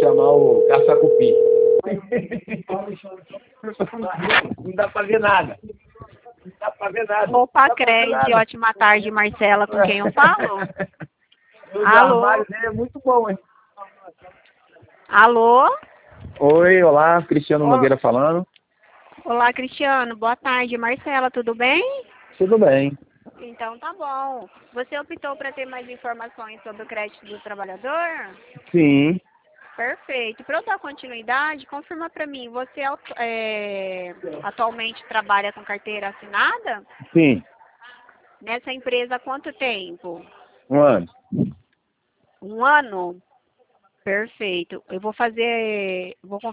chamar o caça-cupi. Não dá pra ver nada. Não dá pra ver nada. Opa, Cresce, ótima tarde, Marcela, com quem eu falo? O Alô? armário dele é muito bom, hein? Alô? Oi, olá, Cristiano Nogueira falando. Olá, Cristiano, boa tarde, Marcela, tudo bem? Tudo bem. Então tá bom. Você optou para ter mais informações sobre o crédito do trabalhador? Sim, Perfeito. Para eu dar continuidade, confirma para mim, você atualmente trabalha com carteira assinada? sim. Nessa empresa há quanto tempo? Um ano. Um ano? Perfeito. Vou